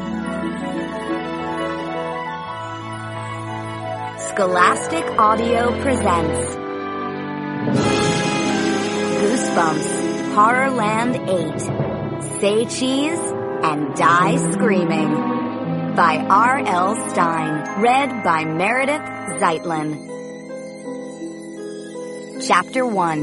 Scholastic Audio presents Goosebumps, Horrorland 8, Say Cheese and Die Screaming by R.L. Stine, read by Meredith Zeitlin. Chapter 1.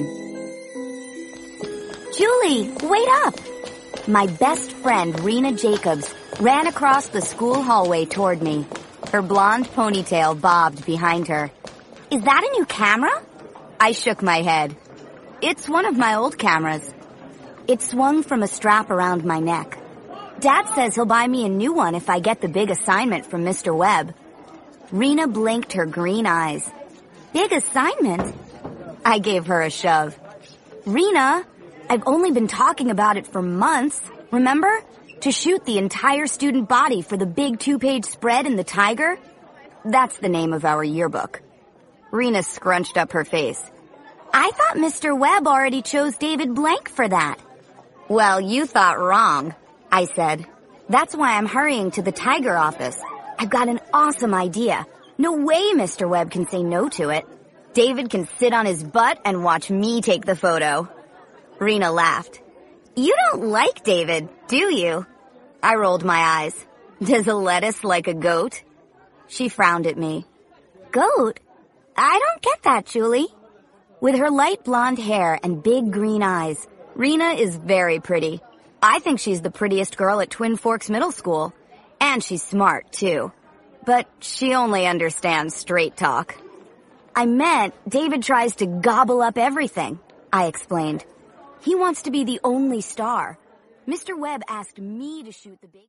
Julie, wait up! My best friend, Rena Jacobs, ran across the school hallway toward me. Her blonde ponytail bobbed behind her. Is that a new camera? I shook my head. It's one of my old cameras. It swung from a strap around my neck. Dad says he'll buy me a new one if I get the big assignment from Mr. Webb. Rena blinked her green eyes. Big assignment? I gave her a shove. Rena, I've only been talking about it for months, remember? To shoot the entire student body for the big 2-page spread in the Tiger? That's the name of our yearbook. Rena scrunched up her face. I thought Mr. Webb already chose David Blank for that. Well, you thought wrong, I said. That's why I'm hurrying to the Tiger office. I've got an awesome idea. No way Mr. Webb can say no to it. David can sit on his butt and watch me take the photo. Rena laughed. You don't like David, do you? I rolled my eyes. Does a lettuce like a goat? She frowned at me. Goat? I don't get that, Julie. With her light blonde hair and big green eyes, Rena is very pretty. I think she's the prettiest girl at Twin Forks Middle School. And she's smart, too. But she only understands straight talk. I meant David tries to gobble up everything, I explained. He wants to be the only star. Mr. Webb asked me to shoot the big...